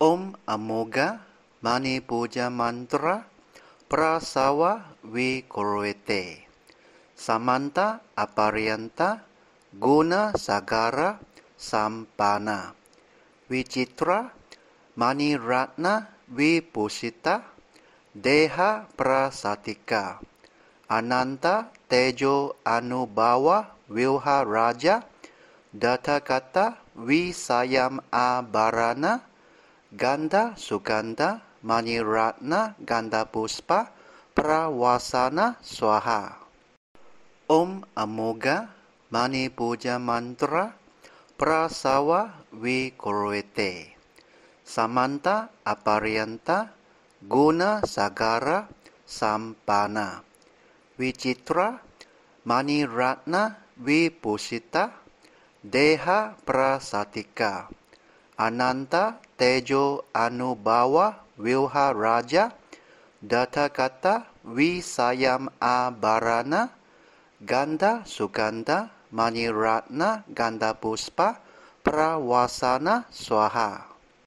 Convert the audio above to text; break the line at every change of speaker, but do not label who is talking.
Om Amoga Mani Puja Mantra Prasawa Vikurvete Samanta Aparyanta Guna Sagara Sampana Vichitra Mani Ratna Vipusita Deha Prasatika Ananta Tejo Anubhawa Vilha Raja Datakata Visayam Abarana Ganda Suganda Mani Ratna Ganda Puspa Prawasana Swaha. Om Amoga Mani Puja Mantra Prasawa Vikurvete Samanta Aparyanta Guna Sagara Sampana Vichitra Mani Ratna Vipusita Deha Prasatika Ananta Tejo Anubhawa Vilha Raja Datakata Visayam Abarana Ganda Suganda Mani Ratna Ganda Puspa Prawasana Swaha.